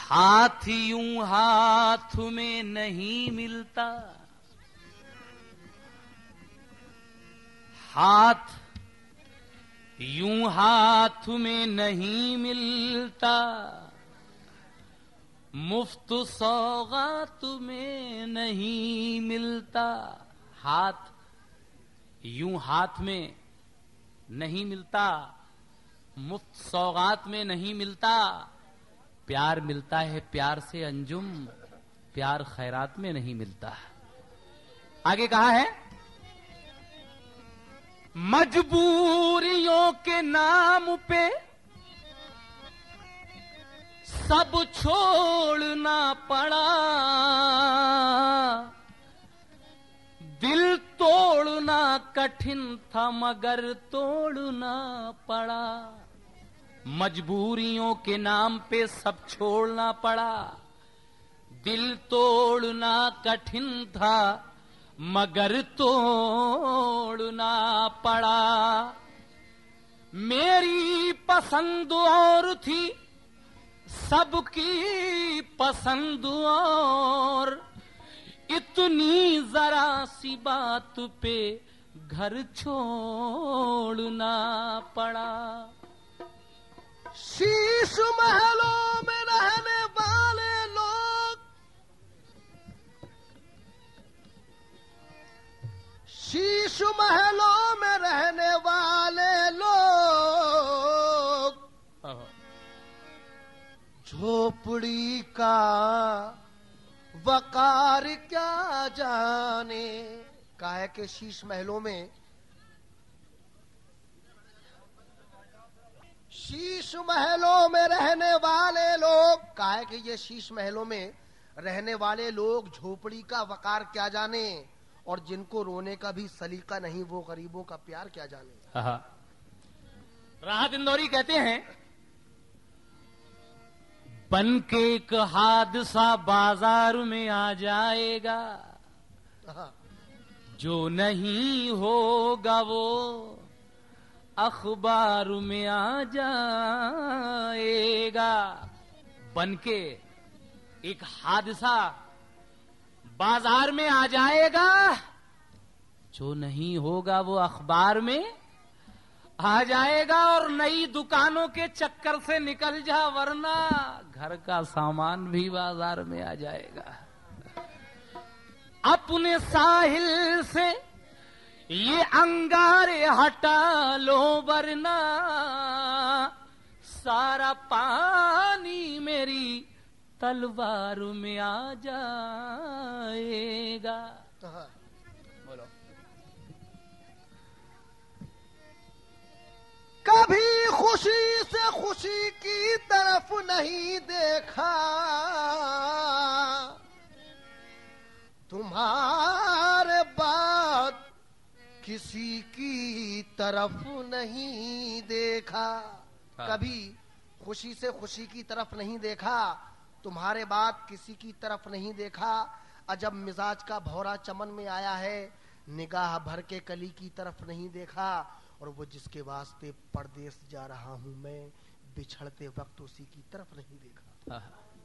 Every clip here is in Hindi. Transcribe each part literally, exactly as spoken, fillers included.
हाथ यूं हाथ में नहीं मिलता, हाथ यूं हाथ में नहीं मिलता, मुफ्त सौगात में नहीं मिलता। हाथ यूं हाथ में नहीं मिलता, मुफ्त सौगात में नहीं मिलता। प्यार मिलता है प्यार से अंजुम, प्यार खैरात में नहीं मिलता। आगे कहा है, मजबूरियों के नाम पे सब छोड़ना पड़ा, दिल तोड़ना कठिन था मगर तोड़ना पड़ा। मजबूरियों के नाम पे सब छोड़ना पड़ा, दिल तोड़ना कठिन था मगर तोड़ना पड़ा। मेरी पसंद और थी सबकी पसंद और, इतनी जरा सी बात पे घर छोड़ना पड़ा। शीश महलों में रहने वाले लोग, शीश महलों में रहने वाले लोग झोपड़ी का वकार क्या जाने। कहा है कि शीश महलों में, शीश महलों में रहने वाले लोग, कहा है कि ये शीश महलों में रहने वाले लोग झोपड़ी का वकार क्या जाने, और जिनको रोने का भी सलीका नहीं वो गरीबों का प्यार क्या जाने। राहत इंदौरी कहते हैं, बन के एक हादसा बाजार में आ जाएगा, जो नहीं होगा वो अखबार में आ जाएगा। बन के एक हादसा बाजार में आ जाएगा, जो नहीं होगा वो अखबार में आ जाएगा। और नई दुकानों के चक्कर से निकल जा, वरना घर का सामान भी बाजार में आ जाएगा। अपने साहिल से ये अंगारे हटा लो, वरना सारा पानी मेरी तलवार में आ जाएगा। बोलो। कभी खुशी से खुशी की तरफ नहीं देखा, तुम्हारे बाद किसी की तरफ नहीं देखा। कभी खुशी से खुशी की तरफ नहीं देखा, तुम्हारे बाद किसी की तरफ नहीं देखा। अजब मिजाज का भौरा चमन में आया है, निगाह भर के कली की तरफ नहीं देखा। और वो जिसके वास्ते परदेस जा रहा हूं मैं, बिछड़ते वक्त उसी की तरफ नहीं देखा।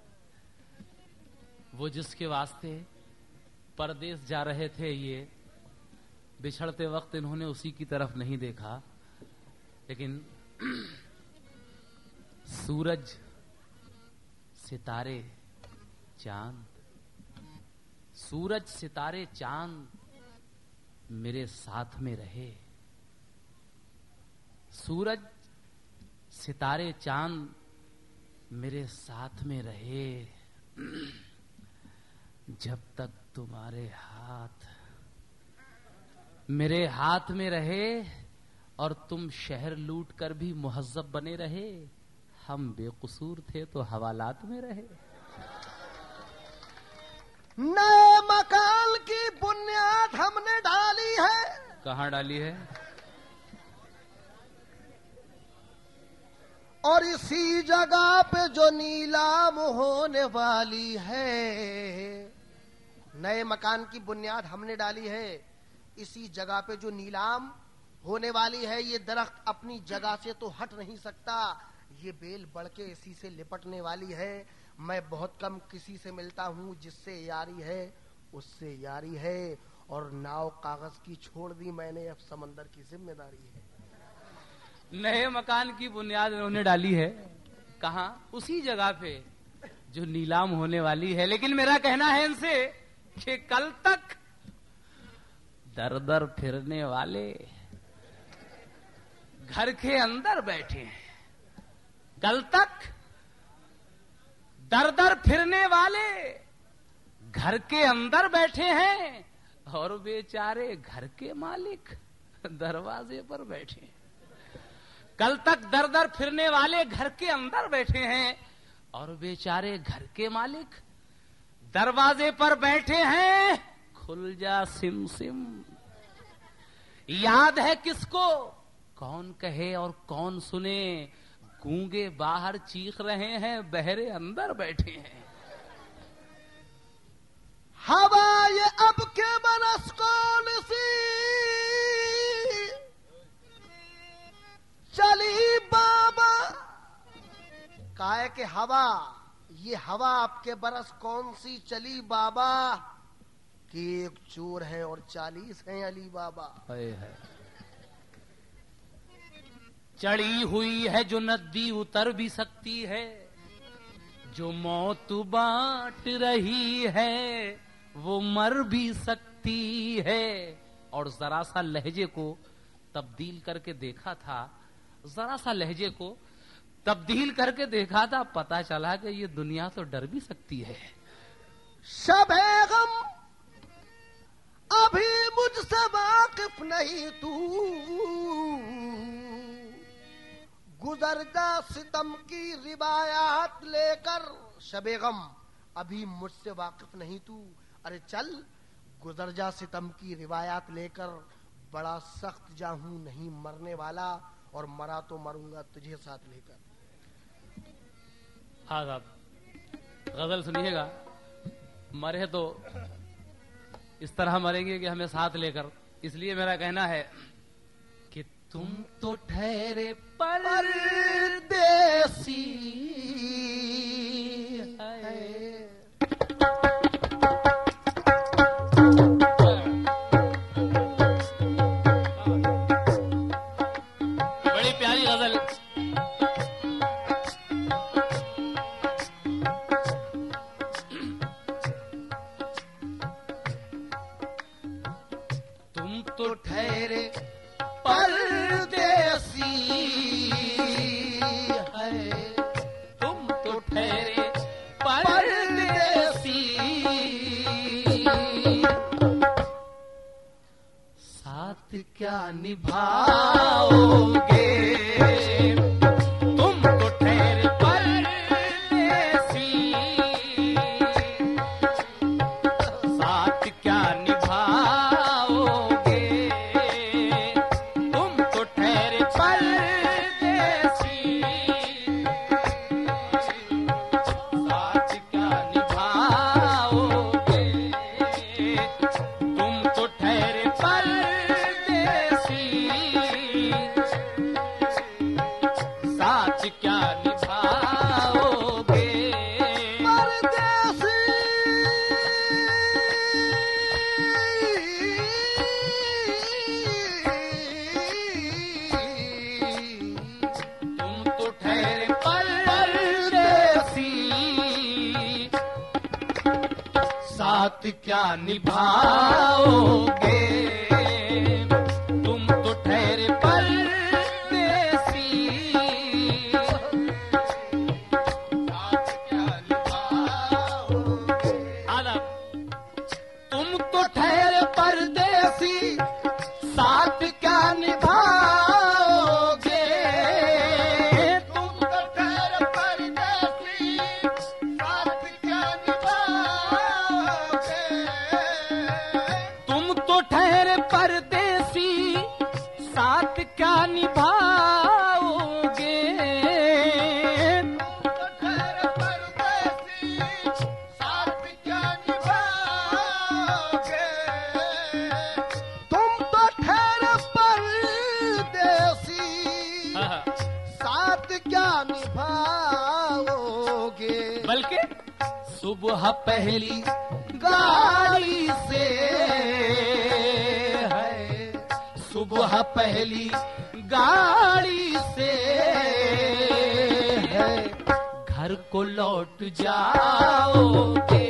वो जिसके वास्ते परदेस जा रहे थे, ये बिछड़ते वक्त इन्होंने उसी की तरफ नहीं देखा। लेकिन सूरज, सितारे, चांद, सूरज सितारे चांद मेरे साथ में रहे। सूरज सितारे चांद मेरे साथ में रहे, जब तक तुम्हारे हाथ मेरे हाथ में रहे, और तुम शहर लूट कर भी मुहज्जब बने रहे। हम बेकसूर थे तो हवालात में रहे। नए मकान की बुनियाद हमने डाली है। कहाँ डाली है? और इसी जगह पे जो नीलाम होने वाली है। नए मकान की बुनियाद हमने डाली है, इसी जगह पे जो नीलाम होने वाली है। ये दरख्त अपनी जगह से तो हट नहीं सकता, ये बेल बढ़ के इसी से लिपटने वाली है। मैं बहुत कम किसी से मिलता हूँ, जिससे यारी है उससे यारी है, और नाव कागज की छोड़ दी मैंने, अब समंदर की जिम्मेदारी है। नए मकान की बुनियाद उन्होंने डाली है, कहाँ? उसी जगह पे जो नीलाम होने वाली है। लेकिन मेरा कहना है इनसे कि कल तक दर दर फिरने वाले घर के अंदर बैठे हैं, कल तक दर दर फिरने वाले घर के अंदर बैठे हैं, और बेचारे घर के मालिक दरवाजे पर बैठे हैं। कल तक दर दर फिरने वाले घर के अंदर बैठे हैं, और बेचारे घर के मालिक दरवाजे पर बैठे हैं। खुल जा सिम सिम, याद है किसको? कौन कहे और कौन सुने? गूंगे बाहर चीख रहे हैं, बहरे अंदर बैठे हैं। हवा ये अब के बरस कौन सी चली बाबा, काहे के हवा, ये हवा आपके बरस कौन सी चली बाबा, कि एक चोर है और चालीस हैं अली बाबा। है है। चढ़ी हुई है जो नदी उतर भी सकती है, जो मौत बांट रही है वो मर भी सकती है। और जरा सा लहजे को तब्दील करके देखा था, जरा सा लहजे को तब्दील करके देखा था, पता चला कि ये दुनिया तो डर भी सकती है। शबे गम अभी मुझसे वाकिफ नहीं तू, गुजर जा सितम की रिवायात लेकर। शबे गम अभी मुझसे वाकिफ नहीं तू, अरे चल गुजर जा सितम की रिवायात लेकर। बड़ा सख्त जा हूं नहीं मरने वाला, और मरा तो मरूंगा तुझे साथ लेकर। हाँ साहब, गजल सुनिएगा। मरे तो इस तरह मरेंगे कि हमें साथ लेकर। इसलिए मेरा कहना है कि तुम तो ठहरे परदेसी है। बड़ी प्यारी गजल। तुम तो ठहरे परदेसी है, तुम तो ठहरे परदेसी, साथ क्या निभाओगे? तुम तो ठहरे परदेसी, साथ क्या निभाओगे? तुम तो ठहरे परदेसी, साथ क्या निभाओगे? तुम तो ठहरे परदेसी, साथ क्या निभाओगे? तुम तो ठहरे परदेसी, साथ क्या निभाओगे? तुम तो ठहरे परदेसी, साथ क्या निभाओगे? आदब, तुम तो ठहरे परदेसी, साथ क्या निभाओगे? तुम तो ठहरे परदेसी, साथ क्या निभाओगे? तुम तो ठहरे सुबह पहली गाड़ी से है, सुबह पहली गाड़ी से है, घर को लौट जाओगे।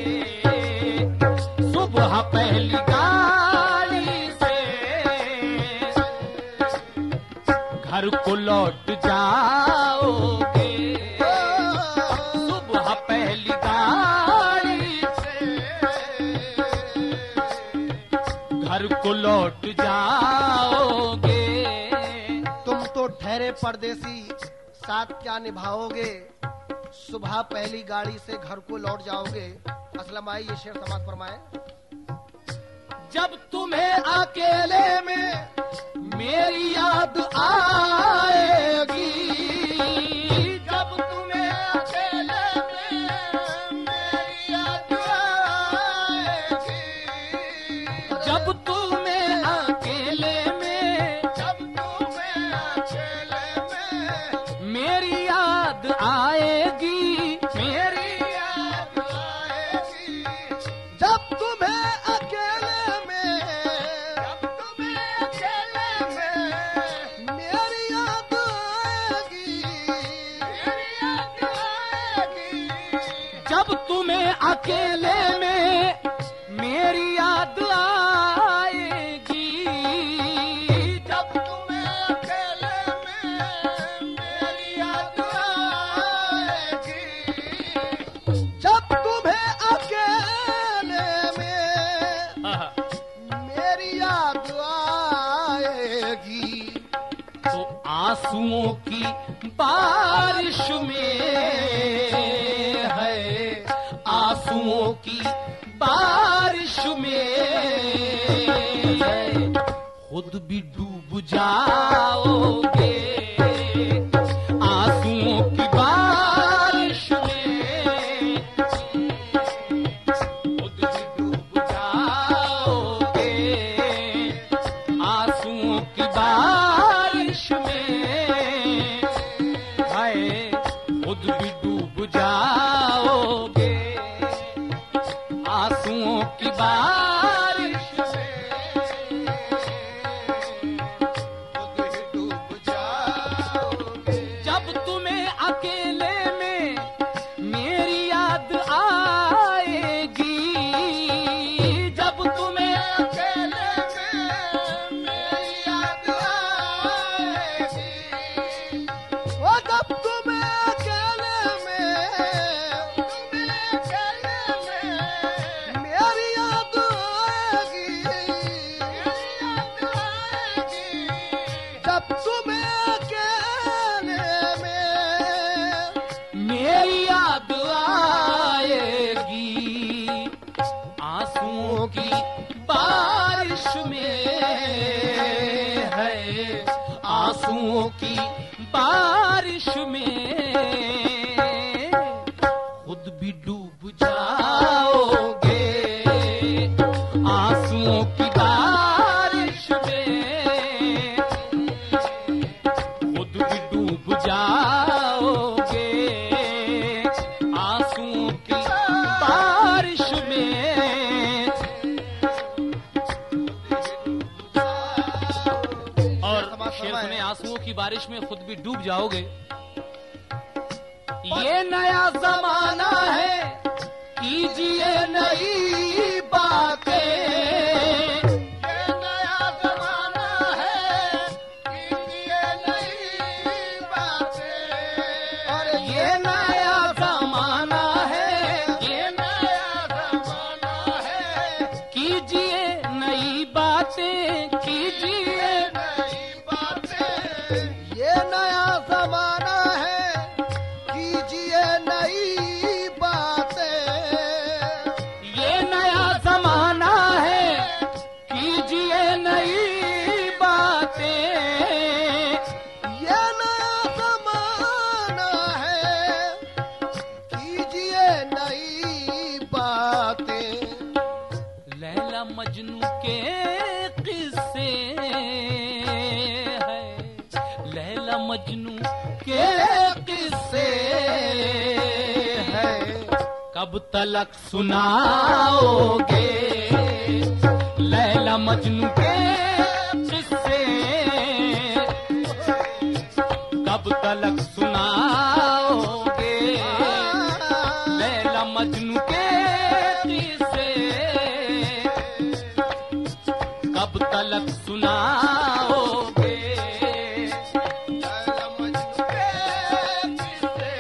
सुबह पहली गाड़ी से घर को लौट जाओगे। सुबह पहली गाड़ी से घर को लौट जाओगे। तुम तो ठहरे परदेसी, साथ क्या निभाओगे। सुबह पहली गाड़ी से घर को लौट जाओगे। असलम भाई ये शेर समाज फरमाए। जब तुम्हें अकेले में मेरी याद आएगी, जब तुम्हें अकेले में मेरी याद आएगी, जब तुम्हें अकेले में, जब तुम्हें अकेले में मेरी याद आएगी, मेरी याद आएगी, जब तुम्हें अकेले जब तुम्हें अकेले में मेरी याद आएगी, जब तुम्हें अकेले में मेरी याद आएगी, जब तुम्हें अकेले में मेरी याद आएगी, तो आंसुओं की बारिश में, आंसुओं की बारिश में खुद भी डूब जाओगे। आंसुओं की बारिश में खुद भी डूब जाओगे। आंसुओं की बारिश में हाय खुद भी डूब जाओगे। आंसुओं की बारिश में खुद ही डूब जाओगे। जब तुम्हें अकेले में मेरी याद आएगी, जब तुम्हें अकेले में मेरी याद आएगी, वो जब तुम्हें अकेले में मेरी याद आएगी। आंसुओं की बारिश में है, आंसुओं की बारिश में खुद भी डूब जाओगे। आंसुओं की बारिश में खुद भी डूब जाओगे। आंसुओं की बारिश में और शेर सुने, आंसुओं की बारिश में खुद भी डूब जाओगे। ये नया जमाना है, कीजिए नई बातें। ये नया जमाना है, कीजिए नई बातें। और ये नया जमाना है, ये नया जमाना है, कीजिए नई बातें, कीजिए नई बातें। ये नया जमाना है, कीजिए नई बातें। कब तलक सुनाओगे लैला मजनू के किस्से, कब तलक सुनाओगे लैला मजनू के किस्से, कब तलक सुनाओगे लैला मजनू के किस्से।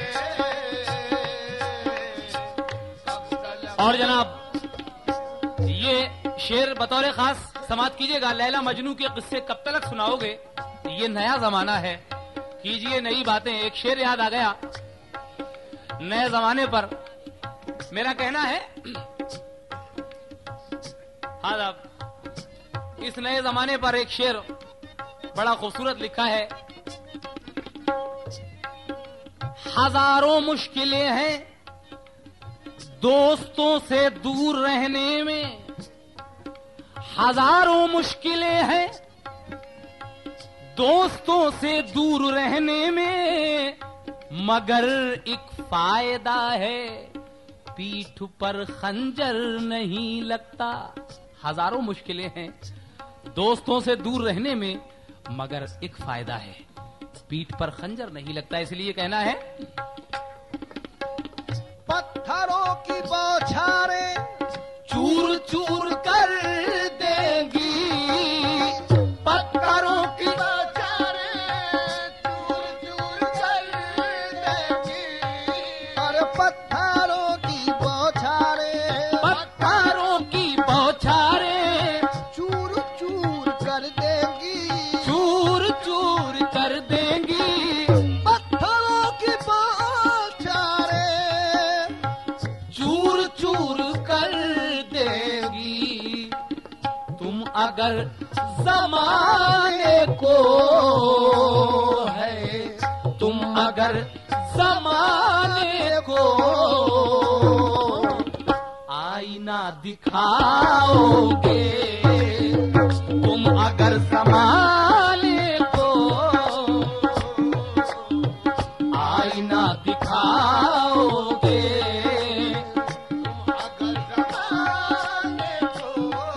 और जनाब ये शेर बतौर खास समाप्त कीजिएगा। लैला मजनू के किस्से कब तलक सुनाओगे, ये नया जमाना है, कीजिए नई बातें। एक शेर याद आ गया नए जमाने पर, मेरा कहना है हाँ साहब, इस नए जमाने पर एक शेर बड़ा खूबसूरत लिखा है। हजारों मुश्किलें हैं दोस्तों से दूर रहने में, हजारों मुश्किलें हैं दोस्तों से दूर रहने में, मगर एक फायदा है पीठ पर खंजर नहीं लगता। हजारों मुश्किलें हैं दोस्तों से दूर रहने में, मगर एक फायदा है पीठ पर खंजर नहीं लगता। इसलिए कहना है पत्थरों की बौछारें चूर चूर कर देंगी, पत्थरों की बौछारें चूर चूर कर देंगी, अरे पत्थरों की बौछारें, पत्थरों की बौछारें चूर चूर कर देंगी, चूर चूर कर देंगी, पत्थरों की बौछारें चूर चूर कर देगी। तुम अगर जमाने को है, तुम अगर जमाने को आईना दिखाओगे, तुम अगर जमाने को आईना दिखाओगे, अगर जमाने को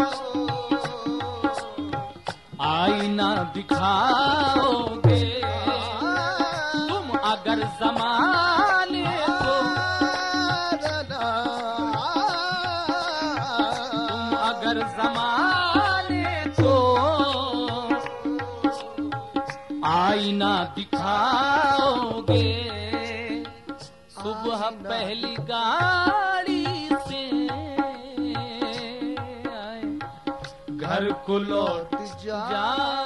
आईना दिखाओगे, तुम अगर जमाने को, तुम अगर जमाने को आईना दिखाओगे। सुबह पहली गाड़ी से आए घर को लौट जा जा